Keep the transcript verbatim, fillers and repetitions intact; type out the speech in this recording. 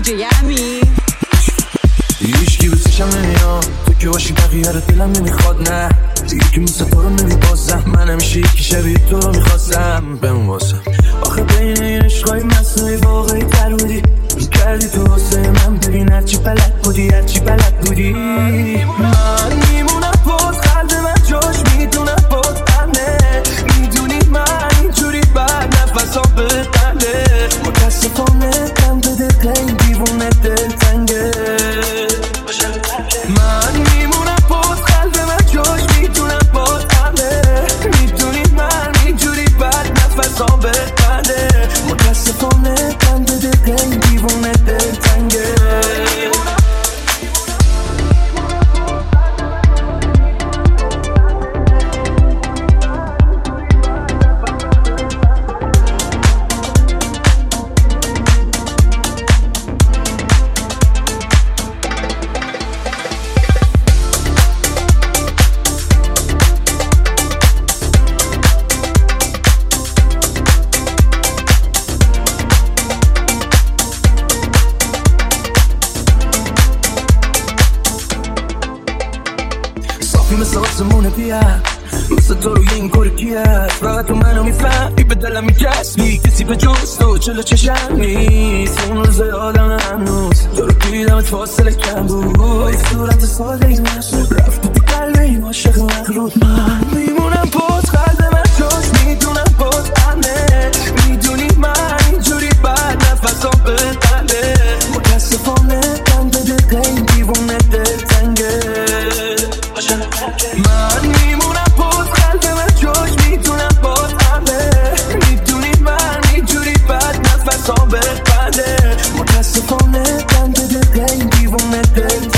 یمی هیچکی بسیشم نمیام تو که باشی بقیه رو دلم نمیخواد نه یکی مثل تو رو نمیبازم من همیشه یکی شبیه تو رو میخواستم بمون واسم آخه بین این عشقای مصنوعی واقعی تر بودی میکردی تو واسه من ببین هرچی بلد بودی هرچی بلد بودی من میمونم باز قلب من جاش میدونم باز بنده میدونی من اینجوری بعد نفسام بتنده متاسفانه دم به دل دیوونه دل تنگه من میمونم باز قلب من جاش میدونم باز بنده میدونی من اینجوری بعد نفسام بتنده متاسفانه دم به دل دیوونه دل تنگه مثل آسمونه بیاد مثل تو روی این کار کیه فقط تو منو میفهمی به دلم میکسبی کسی به جز تو چلو چشم نیست اون روز آدم هنوز تو رو دیدمت فاصله کم بود با یک صورت ساده این مشت رفتی تو قلب این عاشق مخلوط من میمونم باز قلب من جاش میدونم باز بنده میدونی من اینجوری بعد نفسام بتنده متاسفانه دم به دل این دیوونه دل تنگه من میمونم باز قلب من جاش میدونم باز بنده میدونی من اینجوری بعد نفسام بتنده متاسفانه دم به دل این دیوونه دل